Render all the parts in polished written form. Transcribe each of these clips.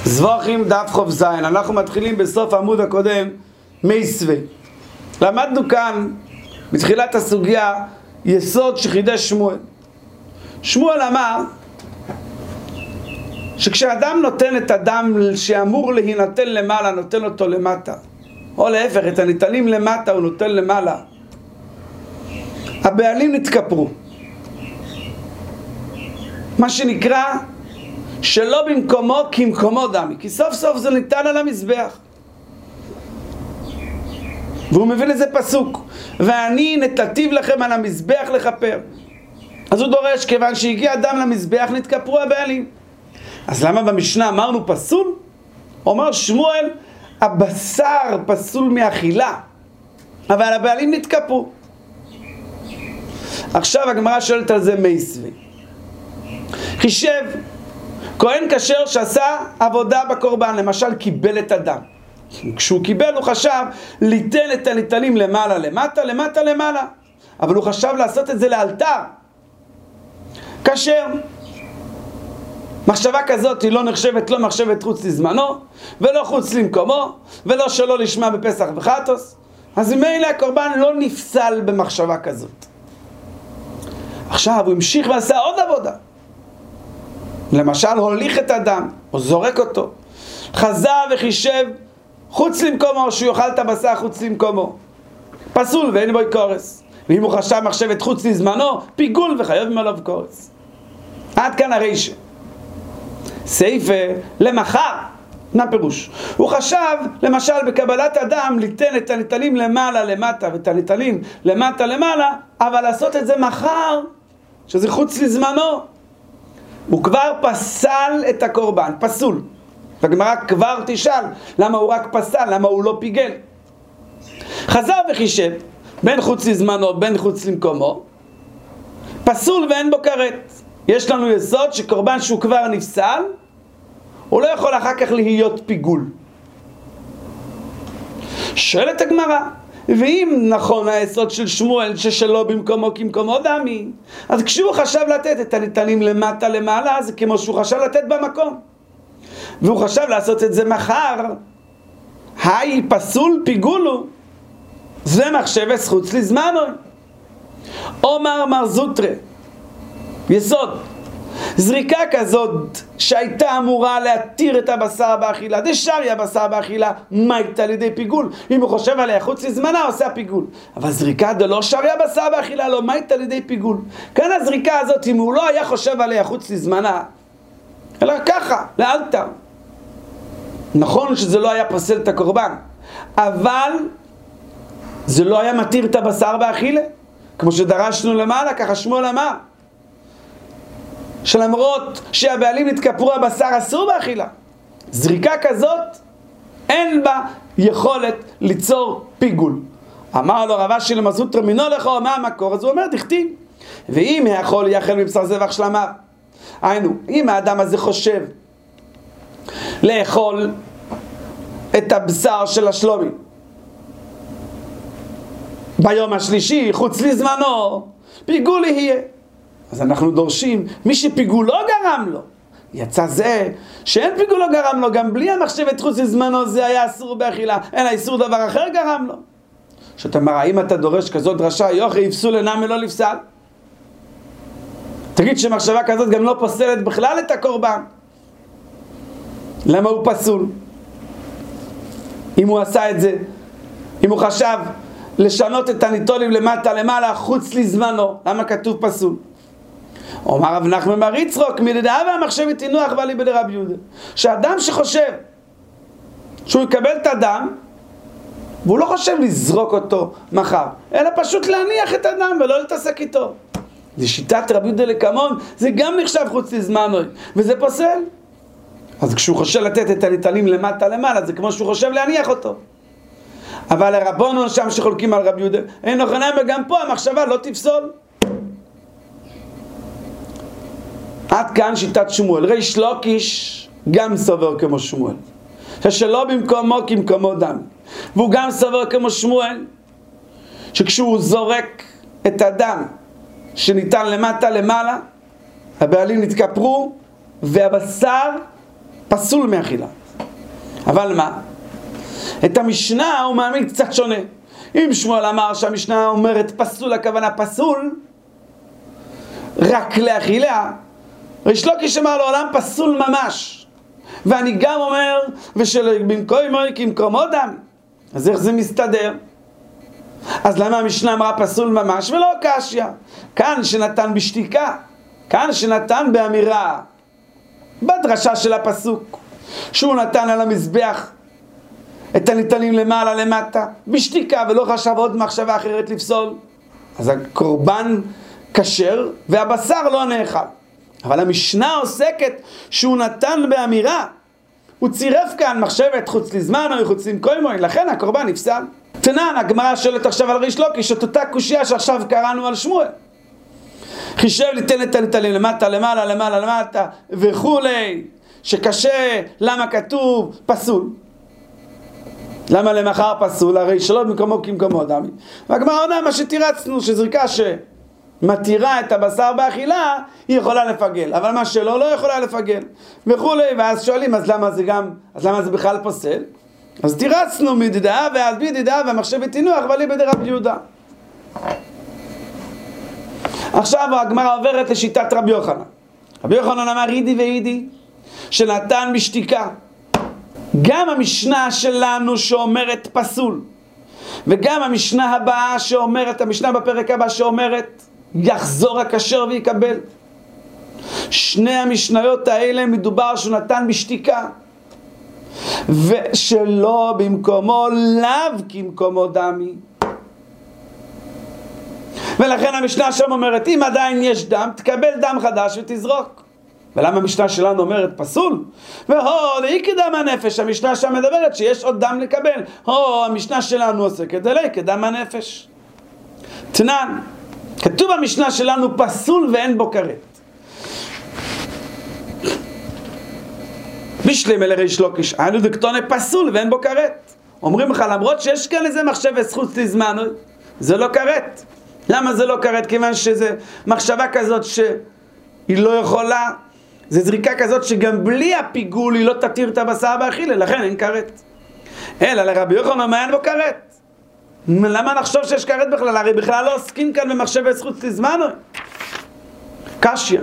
זבוכים דף חוב זין. אנחנו מתחילים בסוף העמוד הקודם מייסווה. למדנו כאן בתחילת הסוגיה יסוד שחידש שמואל. שמואל אמר שכשאדם נותן את הדם שאמור להינתן למעלה, נותן אותו למטה, או להפך, את הניתנים למטה הוא נותן למעלה, הבעלים נתקפרו, מה שנקרא שלא במקומו כמקומו דמי, כי סוף סוף זה ניתן על המזבח. והוא מביא לזה פסוק, ואני נתתיו לכם על המזבח לכפר. אז הוא דורש, כיוון שהגיע אדם למזבח נתקפרו הבעלים. אז למה במשנה אמרנו פסול? אומר שמואל, הבשר פסול מאכילה, אבל הבעלים נתקפרו. עכשיו הגמרא שואלת על זה מייסווה. חישב כהן כשר שעשה עבודה בקורבן, למשל קיבל את הדם. כשהוא קיבל הוא חשב ליתן את הניתנים למעלה למטה, למטה למעלה, אבל הוא חשב לעשות את זה לאלתר. כשר. מחשבה כזאת היא לא נחשבת, לא מחשבת חוץ לזמנו, ולא חוץ למקומו, ולא שלא לשמה בפסח וחטוס. אז ממילא הקורבן לא נפסל במחשבה כזאת. עכשיו הוא המשיך ועשה עוד עבודה. למשל הוליך את הדם, או זורק אותו. חזר וחישב חוץ למקומו, שהוא יאכל את הבשר חוץ למקומו. פסול ואין בו קורס. ואם הוא חשב מחשבת חוץ לזמנו, פיגול וחייב ממנו קורס. עד כאן הרישה. סעיף למחר, מה פירוש? הוא חשב למשל בקבלת הדם ליתן את הניתנים למעלה למטה ואת הניתנים למטה למעלה, אבל לעשות את זה מחר, שזה חוץ לזמנו. הוא כבר פסל את הקורבן, פסול. והגמרא כבר תשאל, למה הוא רק פסל, למה הוא לא פיגל? חזר וחישב, בין חוץ לזמנו, בין חוץ למקומו, פסול ואין בו כרת. יש לנו יסוד שקורבן שהוא כבר נפסל, הוא לא יכול אחר כך להיות פיגול. שואלת הגמרא, ואם נכון היסוד של שמואל ששלא במקומו כמקומו דמי, אז כשהוא חשב לתת את הניתנים למטה למעלה, זה כמו שהוא חשב לתת במקום, והוא חשב לעשות את זה מחר, היי פסול פיגולו, זה מחשבת חוץ לזמנו. אומר מר זוטרה, יסוד, זריקה כזאת שהייתה אמורה להתיר את הבשר באכילה, דשאריה הבשר באכילה, מה הייתה לידי פיגול? אם הוא חושב עליה חוץ לזמנה עושה פיגול, אבל זריקה דלא שריה בשר באכילה לא, מה הייתה לידי פיגול? כאן הזריקה הזאת, אם הוא לא היה חושב עליה חוץ לזמנה, אלא ככה, לאלתר, נכון שזה לא היה פסל את הקורבן, אבל זה לא היה מתיר את הבשר באכילה, כמו שדרשנו למעלה, ככה שמואל אמר, שלמרות שהבעלים נתקפרו הבשר אסור באכילה. זריקה כזאת אין בה יכולת ליצור פיגול. אמר לו רב אשי למזוטרא מינו לכו, מה המקור? אז הוא אומר דכתיב, ואם יכול יאכל מבשר זבח שלמיו. היינו, אם האדם הזה חושב לאכול את הבשר של השלומי ביום השלישי חוץ לזמנו, פיגול יהיה. אז אנחנו דורשים, מי שפיגולו גרם לו, יצא זה שאין פיגולו גרם לו, גם בלי המחשבת חוץ לזמנו זה היה אסור באכילה, אין האיסור דבר אחר גרם לו. שאתה אומר, האם אתה דורש כזאת דרשה, יוכי יפסול אינם ולא לפסל? תגיד שמחשבה כזאת גם לא פוסלת בכלל את הקורבן. למה הוא פסול? אם הוא עשה את זה, אם הוא חשב לשנות את הניתונים למטה למעלה חוץ לזמנו, למה כתוב פסול? אומר רב נחמן בר יצחק, מדעה והמחשבת תינוח ואלי בדרבי יהודה, שאדם שחושב שהוא יקבל את הדם והוא לא חושב לזרוק אותו מחר, אלא פשוט להניח את הדם ולא להתעסק איתו, זה שיטת רבי יהודה לקמון, זה גם נחשב חוץ לזמנו וזה פוסל. אז כשהוא חושב לתת את הניתנים למטה למעלה, זה כמו שהוא חושב להניח אותו. אבל הרבונו שם שחולקים על רבי יהודה אין נוחנם, וגם פה המחשבה לא תפסול. עד כאן שיטת שמואל. ריש לוקיש גם סובר כמו שמואל, ששלא במקומו כמקומו דם, והוא גם סובר כמו שמואל שכשהוא זורק את הדם שניתן למטה למעלה, הבעלים נתקפרו והבשר פסול מאכילה. אבל מה? את המשנה הוא מאמין קצת שונה. אם שמואל אמר שהמשנה אומרת פסול, הכוונה פסול רק לאכילה, ריש לוקיש אמר לעולם פסול ממש. ואני גם אומר במקומו דם. אז איך זה מסתדר? אז למה המשנה אמרה פסול ממש ולא קשיא? כאן שנתן בשתיקה, כאן שנתן באמירה, בדרשה של הפסוק, שהוא נתן על המזבח את הניתנים למעלה למטה, בשתיקה, ולא חשב עוד מחשבה אחרת לפסול. אז הקורבן כשר והבשר לא נאכל. אבל המשנה עוסקת שהוא נתן באמירה, הוא צירף כאן מחשבת חוץ לזמן או חוץ למקומו, לכן הקורבן נפסל. תנן, הגמרא שואלת עכשיו על ריש לוקיש, את אותה קושיה שעכשיו קראנו על שמואל. חישב ליתן את הניתנים למטה, למעלה, למעלה, למטה וכולי, שקשה, למה כתוב פסול? למה למחר פסול? הרי שלא במקומו כמקומו דמי. והגמרא עונה מה שתירצנו, שזריקה שמתירה את הבשר באכילה, היא יכולה לפגל, אבל מה שלא, לא יכולה לפגל וכולי. ואז שואלים, אז למה זה בכלל פוסל? אז תירצנו מדידה, ואז בידידה והמחשבת תינוח, אבל היא בדרך רבי יהודה. עכשיו הגמרא עוברת לשיטת רבי יוחנן. רבי יוחנן אמר אידי ואידי, שנתן בשתיקה. גם המשנה שלנו שאומרת פסול, וגם המשנה הבאה שאומרת, המשנה בפרק הבא שאומרת יחזור הכשר ויקבל, שני המשניות האלה מדובר שהוא נתן בשתיקה, ושלא במקומו לאו כמקומו דמי. ולכן המשנה שם אומרת, אם עדיין יש דם, תקבל דם חדש ותזרוק. ולמה המשנה שלנו אומרת פסול? והוא כדם הנפש, המשנה שם מדברת שיש עוד דם לקבל. המשנה שלנו עוסקת כדם הנפש. תנן, כתוב במשנה שלנו פסול ואין בו כרת. בשלם אל ריש לוקיש, היינו דקטוני פסול ואין בו כרת. אומרים לך, למרות שיש כאן איזה מחשב זכות לזמן, זה לא כרת. למה זה לא כרת? כיוון שזה מחשבה כזאת שהיא לא יכולה, זה זריקה כזאת שגם בלי הפיגול היא לא תתיר את הבשר באכילה, לכן אין כרת. אלא לרבי יוחנן מה אין בו כרת? למה נחשוב שיש כרת בכלל? הרי בכלל לא עוסקים כאן במחשב זכות לזמן. קשיא.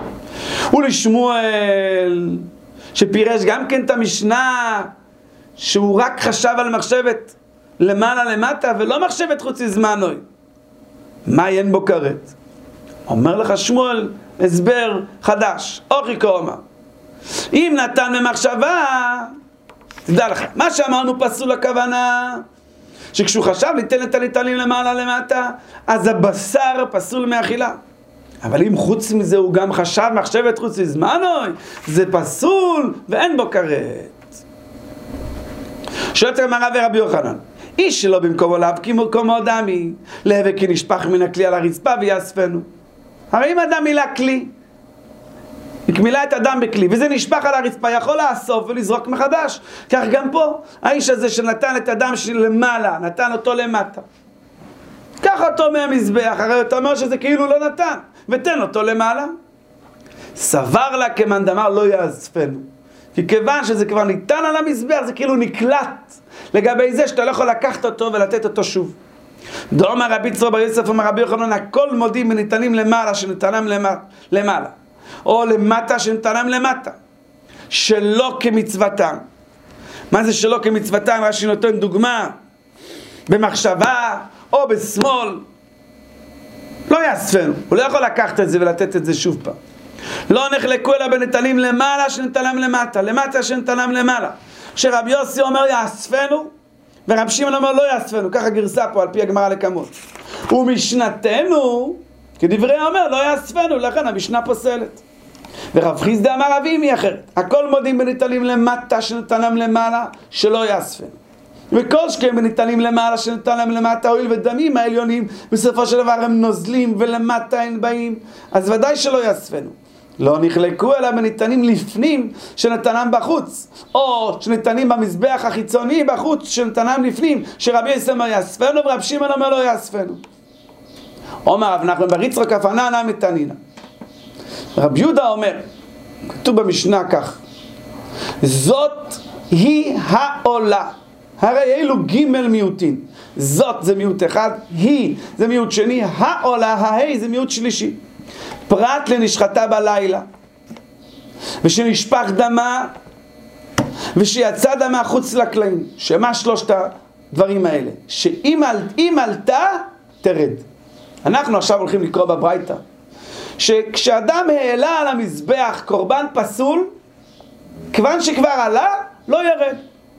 ולשמואל שפירש גם כן את המשנה שהוא רק חשב על מחשבת למעלה למטה ולא מחשבת חוץ לזמנוי, מה אין בו כרת? אומר לך שמואל הסבר חדש, אוכי קורמה, אם נתן במחשבה, תדע לך, מה שאמרנו פסול הכוונה שכשהוא חשב ליתן את הניתנים למעלה למטה, אז הבשר פסול מאכילה. אבל אם חוץ מזה הוא גם חשב מחשבת חוץ לזמנוי, זה פסול ואין בו כרת. שואלת הגמרא ורבי יוחנן, איש שלא במקומו לאו כמקומו דמי, להווה כי נשפך מן הכלי על הרצפה ויאספנו. הרי אם אדם מילא כלי, מילא את הדם בכלי וזה נשפך על הרצפה, יכול לאסוף ולזרוק מחדש. כך גם פה, האיש הזה שנתן את הדם שלמעלה, נתן אותו למטה, קח אותו מהמזבח, הרי אתה אומר שזה כאילו לא נתן, ותן אותו למעלה. סבר לה כמאן דאמר לא יאספנו, כי כיוון שזה כבר ניתן על המזבח, זה כאילו נקלט לגבי זה שאתה לא יכול לקחת אותו ולתת אותו שוב. דאמר רבי יצחק בר יוסף אמר רבי יוחנן, הכל מודים וניתנים למעלה שנתנם למעלה, או למטה שנתנם למטה, שלא כמצוותם. מה זה שלא כמצוותם? רש"י נותן דוגמה, במחשבה או בשמאל, לא יאספנו, הוא לא יכול לקחת את זה ולתת את זה שוב פעם. לא נחלקו אלא בניתנים למעלה שנתנם למטה, למטה שנתנם למעלה. שרבי יוסי אומר יאספנו, ורבי שמעון אומר לא יאספנו, ככה גרסה פה על פי הגמרא לקמות. ומשנתנו, כדברי אומר לא יאספנו, לכן המשנה פוסלת. ורב חיסדא אמר רבי מי אחרת, הכל מודים בניתנים למטה שנתנם למעלה, שלא יאספנו. וכל שכם בניתנים למעלה שנתנם למטה, הואיל ודמים העליונים בסופו של דבר הם נוזלים ולמטה הם באים, אז ודאי שלא יאספנו. לא נחלקו אלא בניתנים לפנים שנתנם בחוץ, או שנתנים במזבח החיצוני בחוץ שנתנם לפנים, שרבי יוסי אומר יאספנו ורבי שמעון אומר לא יאספנו. אומר רב נחמן בר יצחק אף ענן מתנינא. רבי יהודה אומר, כתוב במשנה כך, זאת היא העולה. הרי אלו ג' מיעוטים. זאת זה מיעוט אחד, היא זה מיעוט שני, העולה, ההי זה מיעוט שלישי. פרט לנשחתה בלילה, ושנשפך דמה, ושיצא דמה חוץ לקלעים. שמה שלושת הדברים האלה? שאם עלתה, תרד. אנחנו עכשיו הולכים לקרוא בברייתא, שכשאדם העלה על המזבח קורבן פסול, כיוון שכבר עלה, לא ירד.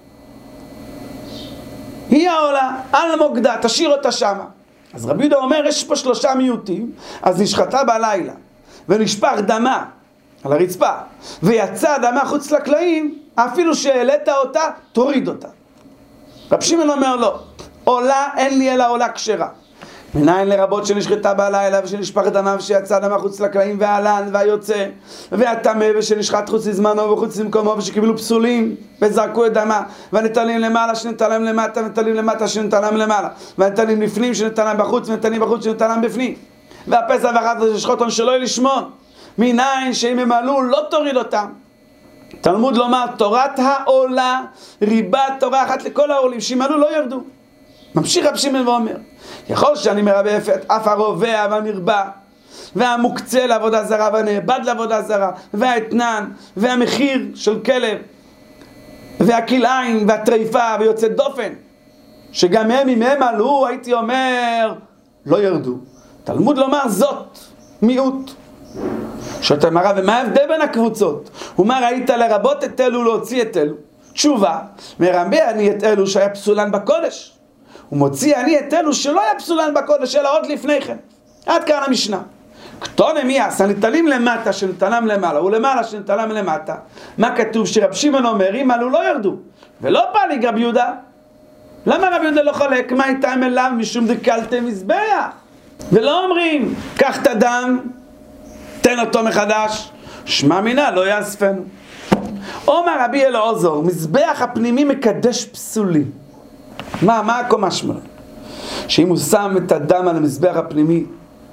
היא העולה, על מוקדה, תשאיר אותה שמה. אז רבי יהודה אומר, יש פה שלושה מיעוטים, אז נשחטה בלילה, ונשפך דמה על הרצפה, ויצא דמה חוץ לקלעים, אפילו שהעלית אותה, תוריד אותה. רבי שמעון אומר לא, עולה אין לי אלא עולה כשרה. מניין לרבות שנשחטה בלילה ושנשפך דמה ושיצא דמה חוץ לקלעים והעלן והיוצא והטמא ושנשחט חוץ לזמנו וחוץ למקומו ושקיבלו פסולים וזרקו את דמה והנטלים למעלה שנטלם למטה ונטלים למטה שנטלם למעלה והנטלים לפנים שנטלם בחוץ ונטלים בחוץ שנטלם בפנים והפסח ואחת ששחוטון שלא יהיה לשמון מניין שאם הם עלו לא תוריד אותם. תלמוד לומר תורת העולה ריבה תורה אחת לכל העולים שאם עלו לא ירדו. ממשיך רבי שמעון ואומר יכול שאני מרבה אף הרובע והנרבה והמוקצה לעבודה זרה והנאבד לעבודה זרה והאתנן והמחיר של כלב והכלאיים והטריפה ויוצא דופן שגם הם אם הם עלו הייתי אומר לא ירדו. תלמוד לומר זאת מיעוט. שאתה מראה ומה ההבדל בין הקבוצות? הוא אומר ראית לרבות את אלו להוציא את אלו. תשובה מרבה אני את אלו שהיה פסולן בקודש ומוציא אני את אלו שלא היה פסולן בקודש אלא עוד לפני כן. עד כאן המשנה. קטונה מי עשה נטלים למטה שנטלם למעלה ולמעלה שנטלם למטה. מה כתוב? שרבי שמעון אומר אם עלו לא ירדו ולא פליג רבי יהודה. למה רבי יהודה לא חולק? מה איתם אליו משום דקלתם מזבח? ולא אומרים קח את הדם תן אותו מחדש שמע מינה לא יאספנו. אומר רבי אלעזר מזבח הפנימי מקדש פסולים. מה הקומה שמונה? שאם הוא שם את הדם על המזבח הפנימי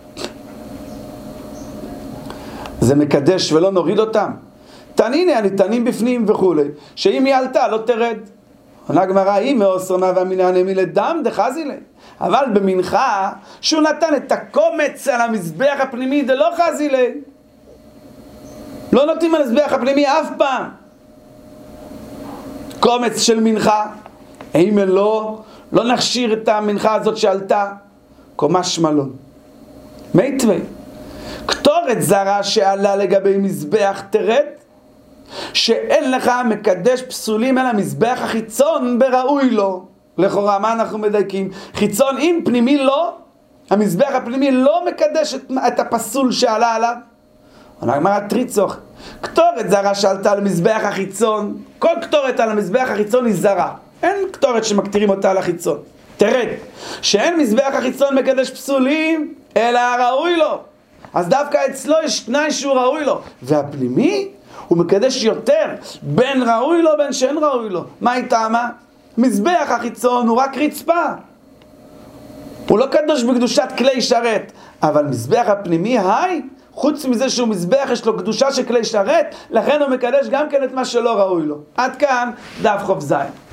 זה מקדש ולא נוריד אותם. תניני הניתנים בפנים וכולי שאם היא עלתה לא תרד. עונה גמרא היא מאוסרמה והמיניה נמי לדם דחזי לה. אבל במנחה שהוא נתן את הקומץ על המזבח הפנימי זה לא חזי לה. לא נותנים על המזבח הפנימי אף פעם קומץ של מנחה. האם לא נכשיר את המנחה הזאת שעלתה? קומה שמלון. מיתווי קטורת זרה שעלה לגבי מזבח תרד שאין לך מקדש פסולים על המזבח החיצון בראוי לו. לכאורה מה אנחנו מדייקים? חיצון אם פנימי לא, המזבח הפנימי לא מקדש את הפסול שעלה עליו. עונה הגמרא תריצוך קטורת זרה שעלתה על המזבח החיצון, כל קטורת על המזבח החיצון היא זרה, אין קטורת שמקטירים אותה על החיצון. תרד שאין מזבח החיצון מקדש פסולים אלא הראוי לו, אז דווקא אצלו יש תנאי שהוא ראוי לו, והפנימי הוא מקדש יותר בין ראוי לו בין שאין ראוי לו. מה היא טעמה? מזבח החיצון הוא רק רצפה, הוא לא קדוש בקדושת כלי שרת, אבל מזבח הפנימי היי, חוץ מזה שהוא מזבח יש לו קדושה של כלי שרת, לכן הוא מקדש גם כן את מה שלא ראוי לו. עד כאן דף חוף זין.